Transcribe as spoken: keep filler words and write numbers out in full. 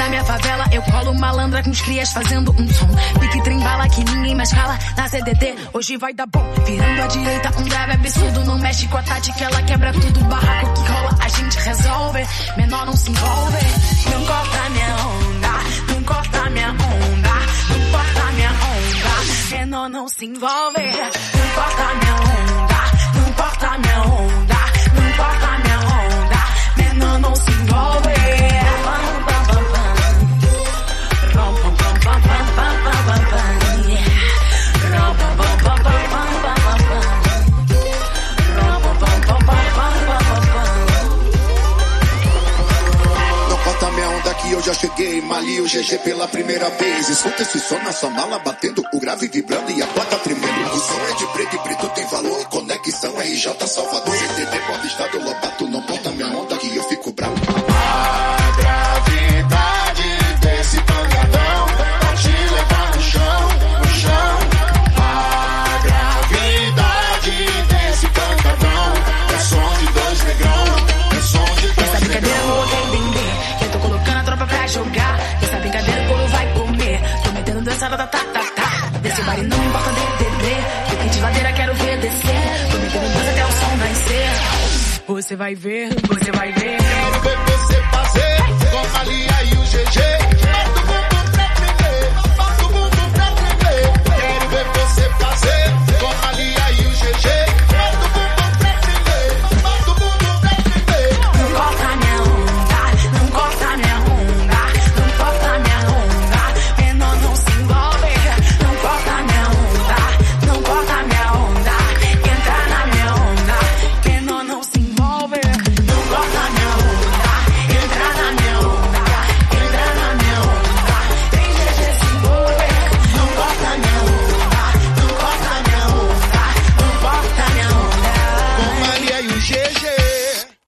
na minha favela, eu colo malandra com os crias fazendo um som. Pique trembala que ninguém mais cala. Na C D T, hoje vai dar bom. Virando à direita, um grave absurdo. Não mexe com a Tati que ela quebra tudo. Barraco que rola, a gente resolve. Menor não se envolve. Não corta minha onda, não corta minha onda, não corta minha onda. Menor não se envolve. Não corta minha onda, não corta minha onda, não corta minha onda. Menor não se envolve. Que eu já cheguei, mali o G G pela primeira vez. Escuta esse som na sua mala batendo, o grave vibrando e a placa tremendo. O som é de preto e preto tem valor. Conexão R J Salvador. C T D Pop Estado Lobato. Não conta minha onda que eu fico bravo. A gravidade desse pancadão vai te levar no chão, no chão. A gravidade desse pancadão é som de dois negrão, é som de dois essa brincadeira eu vou entender. Eu tô colocando a tropa pra jogar. Essa brincadeira o couro vai comer. Tô metendo dança, tá, tá, tá, tá. Desse baile não importa D D D. Fiquei de ladeira, quero ver descer. Tô metendo dança até o som nascer. Você vai ver, você vai ver. Quero ver você fazer com a Malia e o G G.